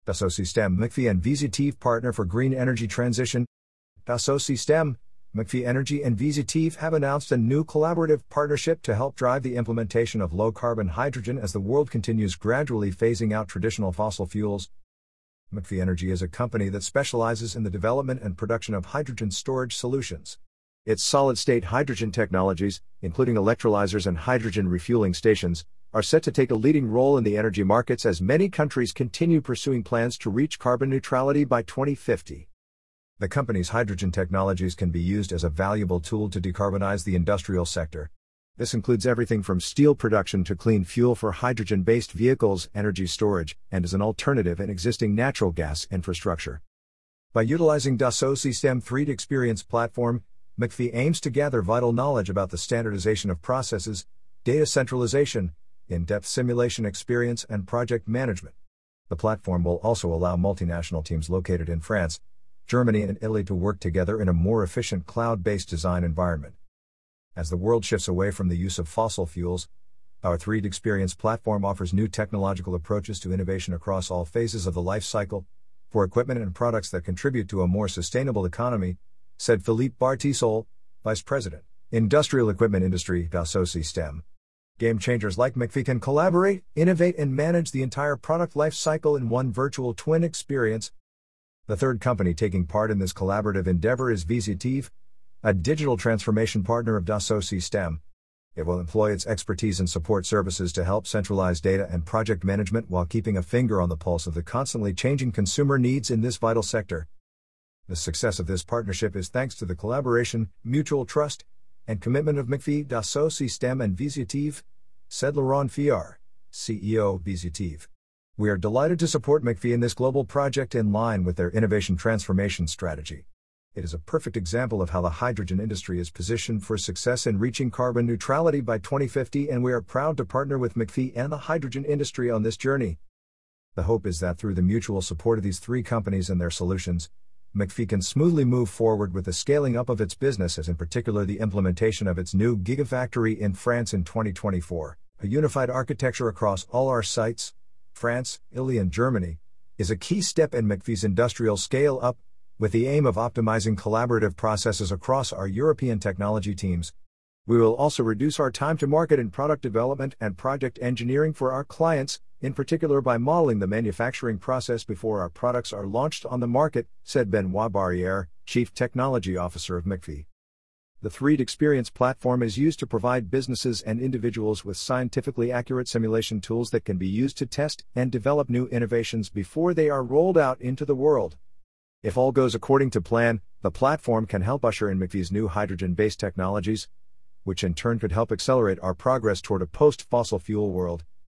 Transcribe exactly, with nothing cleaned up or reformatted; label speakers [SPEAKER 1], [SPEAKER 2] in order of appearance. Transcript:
[SPEAKER 1] Dassault Systèmes McPhy and Visitive partner for green energy transition. Dassault Systèmes, McPhy Energy and Visitive have announced a new collaborative partnership to help drive the implementation of low-carbon hydrogen as the world continues gradually phasing out traditional fossil fuels. McPhy Energy is a company that specializes in the development and production of hydrogen storage solutions. Its solid-state hydrogen technologies, including electrolyzers and hydrogen refueling stations, are set to take a leading role in the energy markets as many countries continue pursuing plans to reach carbon neutrality by twenty fifty. The company's hydrogen technologies can be used as a valuable tool to decarbonize the industrial sector. This includes everything from steel production to clean fuel for hydrogen-based vehicles, energy storage, and as an alternative in existing natural gas infrastructure. By utilizing Dassault Systèmes three D Experience platform, McPhy aims to gather vital knowledge about the standardization of processes, data centralization, in-depth simulation experience, and project management. The platform will also allow multinational teams located in France, Germany, and Italy to work together in a more efficient cloud-based design environment. As the world shifts away from the use of fossil fuels, our three D Experience platform offers new technological approaches to innovation across all phases of the life cycle, for equipment and products that contribute to a more sustainable economy, said Philippe Bartisol, Vice President, Industrial Equipment Industry, Dassault Systèmes. Game changers like McPhy can collaborate, innovate, and manage the entire product life cycle in one virtual twin experience. The third company taking part in this collaborative endeavor is Visitive, a digital transformation partner of Dassault Systèmes. It will employ its expertise and support services to help centralize data and project management while keeping a finger on the pulse of the constantly changing consumer needs in this vital sector. The success of this partnership is thanks to the collaboration, mutual trust, and commitment of McPhy, Dassault Systèmes and Visitive, said Laurent Fiard, C E O of Visitive. We are delighted to support McPhy in this global project in line with their innovation transformation strategy. It is a perfect example of how the hydrogen industry is positioned for success in reaching carbon neutrality by twenty fifty, and we are proud to partner with McPhy and the hydrogen industry on this journey. The hope is that through the mutual support of these three companies and their solutions, McPhy can smoothly move forward with the scaling up of its business, as in particular the implementation of its new Gigafactory in France in twenty twenty-four. A unified architecture across all our sites, France, Italy, and Germany, is a key step in McPhy's industrial scale-up, with the aim of optimizing collaborative processes across our European technology teams. We will also reduce our time to market in product development and project engineering for our clients, in particular by modeling the manufacturing process before our products are launched on the market, said Benoit Barrière, Chief Technology Officer of McPhy. The three D Experience platform is used to provide businesses and individuals with scientifically accurate simulation tools that can be used to test and develop new innovations before they are rolled out into the world. If all goes according to plan, the platform can help usher in McPhy's new hydrogen-based technologies, which in turn could help accelerate our progress toward a post-fossil fuel world.